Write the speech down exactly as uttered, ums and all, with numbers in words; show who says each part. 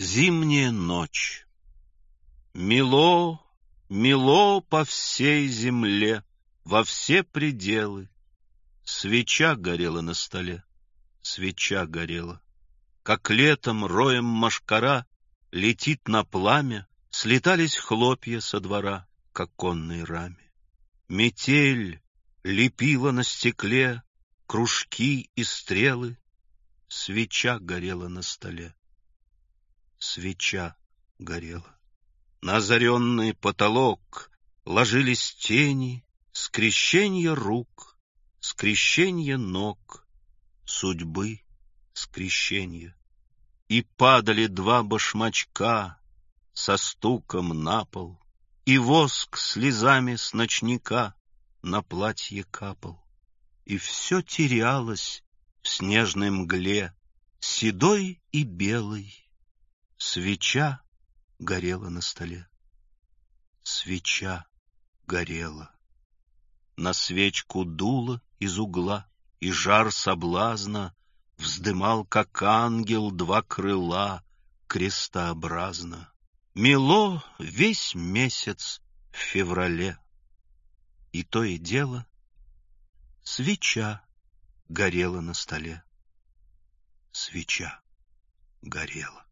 Speaker 1: Зимняя ночь. Мело, мело по всей земле, во все пределы. Свеча горела на столе, свеча горела. Как летом роем мошкара летит на пламя, слетались хлопья со двора к оконной раме. Метель лепила на стекле кружки и стрелы, свеча горела на столе, свеча горела. На озаренный потолок ложились тени, скрещенье рук, скрещенье ног, судьбы скрещенье. И падали два башмачка со стуком на пол, и воск слезами с ночника на платье капал. И все терялось в снежной мгле, седой и белой. Свеча горела на столе, свеча горела. На свечку дуло из угла, и жар соблазна вздымал, как ангел, два крыла крестообразно. Мело весь месяц в феврале, и то и дело свеча горела на столе, свеча горела.